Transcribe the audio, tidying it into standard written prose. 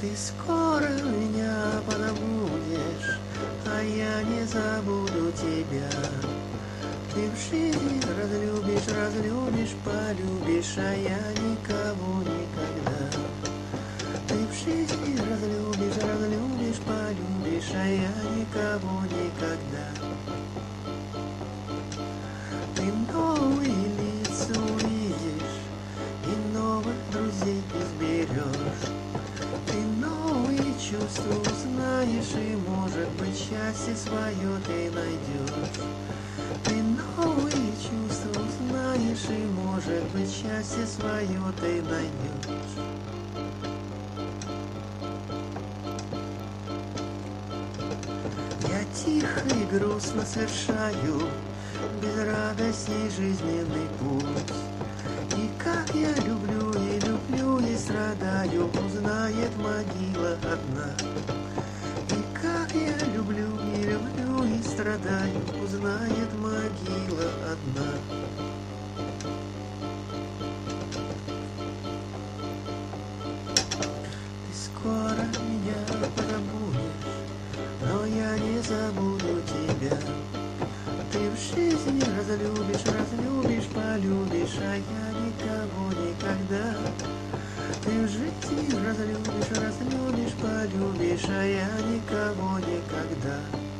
Ты скоро меня позабудешь, а я не забуду тебя. Ты в жизни разлюбишь, разлюбишь, полюбишь, а я никого никогда. Ты в жизни разлюбишь, разлюбишь, полюбишь, а я никого никогда. Ты новые лица увидишь и новых друзей изберешь. Ты новые чувства узнаешь и, может быть, счастье свое ты найдешь. Ты новые чувства узнаешь и, может быть, счастье свое ты найдешь. Я тихо и грустно совершаю безрадостный жизненный путь. И как я люблю и страдаю, узнает могила одна. И как я люблю и страдаю, узнает могила одна. Ты скоро меня позабудешь, но я не забуду тебя. Ты в жизни разлюбишь, разлюбишь, полюбишь, а я никого никогда. Ты в жизни разлюбишь, разлюбишь, полюбишь, а я никого никогда.